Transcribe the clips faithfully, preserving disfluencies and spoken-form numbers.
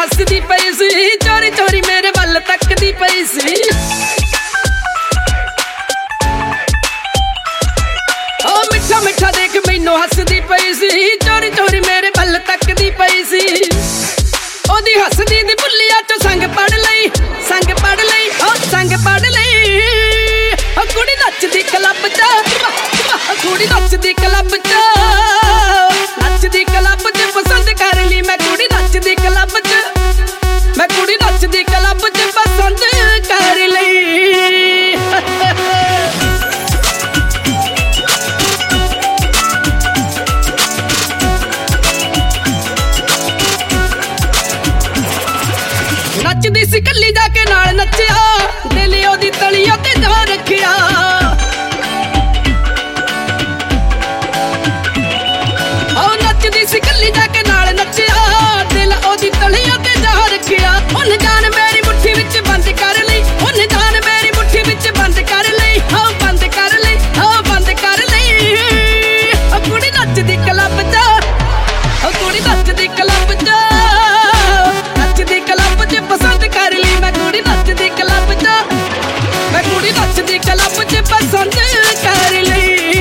हसदी पई सी, चोरी चोरी मेरे वल तकदी पई सी। ओ मिठा मिठा देख मैनू हसदी पई सी, चोरी चोरी मेरे वल तकदी पई सी। ओदी हसदी दी बुल्लिया चो संग पढ़ लई, संग पढ़ लई, ओ संग पढ़ लई। ओ कुड़ी नचदी क्लब च, कुड़ी नचदी क्लब च, नचदी क्लब च पसंद कर ली मैं कुड़ी नचदी क्लब च, मैं कुड़ी नचदी क्लब च पसंद कर ली। नचदी सी कल्ली जाके नाल नचिया, दिल ओदी तलियों ते जा रखिया। ओ नचदी सी कल्ली जाके नाल नचिया, दिल ओदी तलियों ते जा रखिया। उन जान मेरी मुट्ठी विच बंद कर लई, उन जान मेरी मुट्ठी विच बंद कर लई, ओ बंद कर लई, ओ बंद कर लई। ओ कुड़ी नचदी क्लब च, ओ कुड़ी नचदी क्लब च, नचदी क्लब च पसंद कर ली मैं कुड़ी नचदी क्लब च, मैं कुड़ी नचदी क्लब च पसंद कर ली।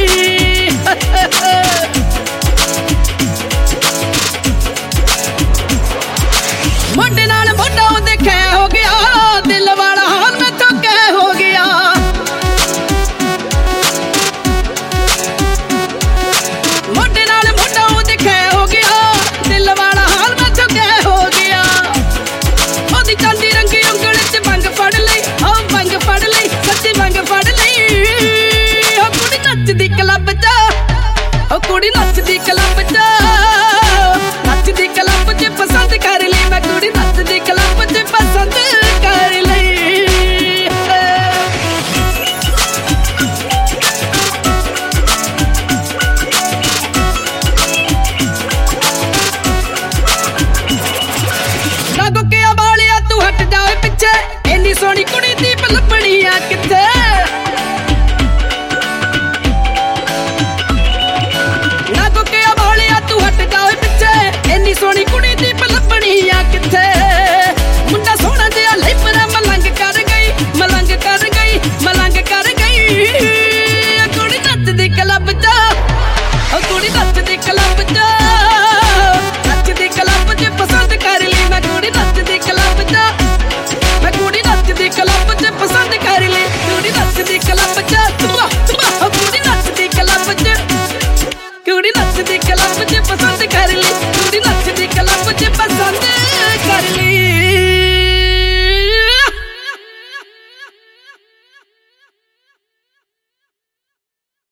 मुंडे नाल मोढा ओदे कै हो गया, दिल वाला हाल मैथों कै हो गया। मुंडे नाल मोढा ओदे कै हो गया, दिल वाला हाल मैथों कै हो गया। ओदी चांदी रंगी उंगल च बंग फड़ लई, ओ बंग फड़ लई, सच्ची बंग फड़ लई। ओ कुड़ी नचदी क्लब च, ओ कुड़ी नचदी क्लब च, नचदी क्लब च पसंद कर ली मैं कुड़ी नचदी क्लब च पसंद कर ली। लागो के बालिया तू हट जाए पिछे, इन्नी सोहनी कुड़ी दी पलपड़ी